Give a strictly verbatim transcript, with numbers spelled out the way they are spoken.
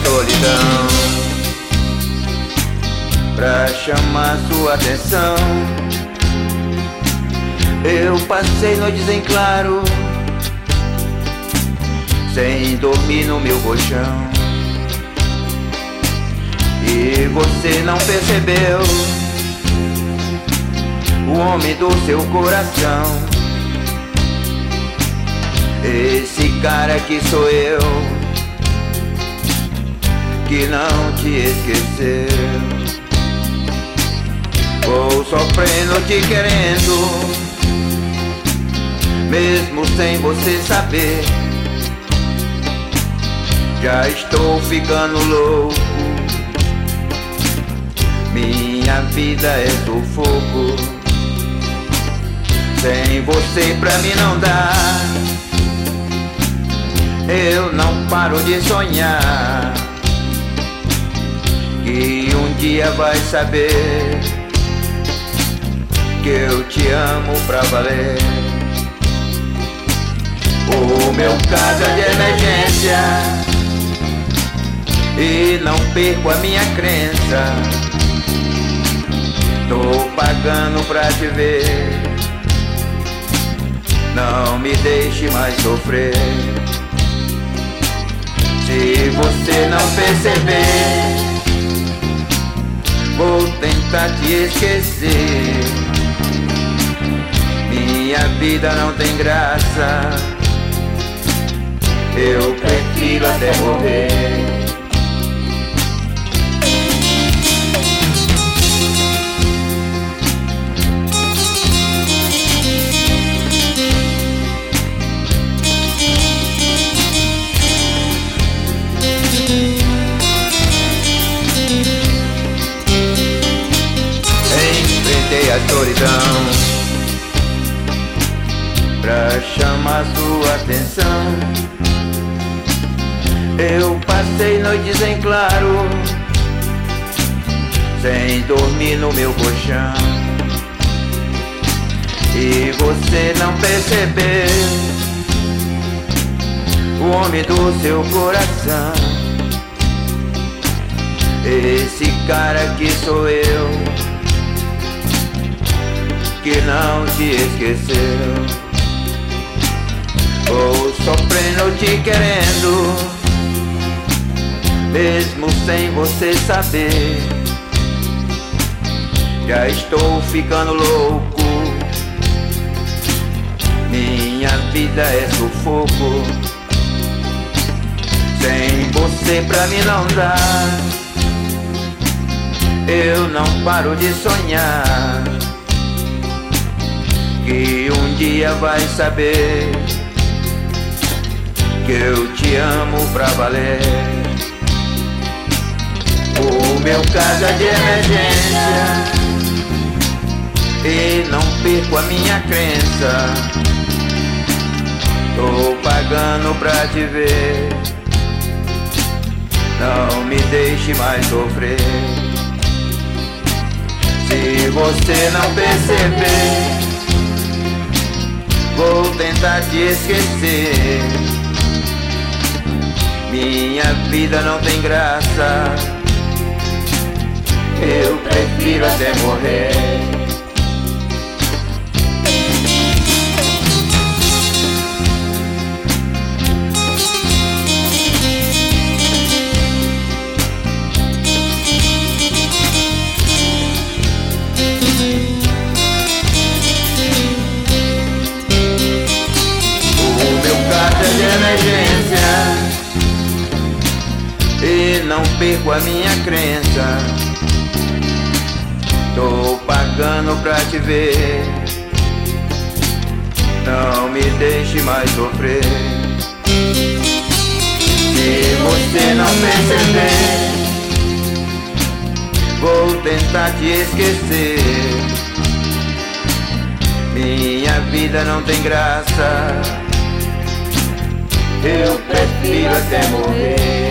solidão pra chamar sua atenção. Eu passei noites em claro, sem dormir no meu colchão, e você não percebeu o homem do seu coração. Esse cara que sou eu, que não te esqueceu. Vou sofrendo te querendo, mesmo sem você saber. Já estou ficando louco, minha vida é sufoco. Sem você pra mim não dá, eu não paro de sonhar que um dia vai saber que eu te amo pra valer. O meu caso é de emergência e não perco a minha crença. Tô pagando pra te ver, não me deixe mais sofrer. Se você não perceber, vou tentar te esquecer. Minha vida não tem graça, eu prefiro até morrer. Enfrentei a solidão pra chamar sua atenção. Eu passei noites em claro, sem dormir no meu colchão, e você não percebeu o homem do seu coração. Esse cara que sou eu, que não te esqueceu. Vou sofrendo te querendo, mesmo sem você saber. Já estou ficando louco, minha vida é sufoco. Sem você pra mim não dá, eu não paro de sonhar que um dia vai saber que eu te amo pra valer. O meu caso é de emergência e não perco a minha crença. Tô pagando pra te ver, não me deixe mais sofrer. Se você não perceber, vou tentar te esquecer. Minha vida não tem graça, eu prefiro até morrer. O meu caso é de emergência e não perco a minha crença. Tô pagando pra te ver, não me deixe mais sofrer. Se você não perceber, vou tentar te esquecer. Minha vida não tem graça, eu prefiro até morrer.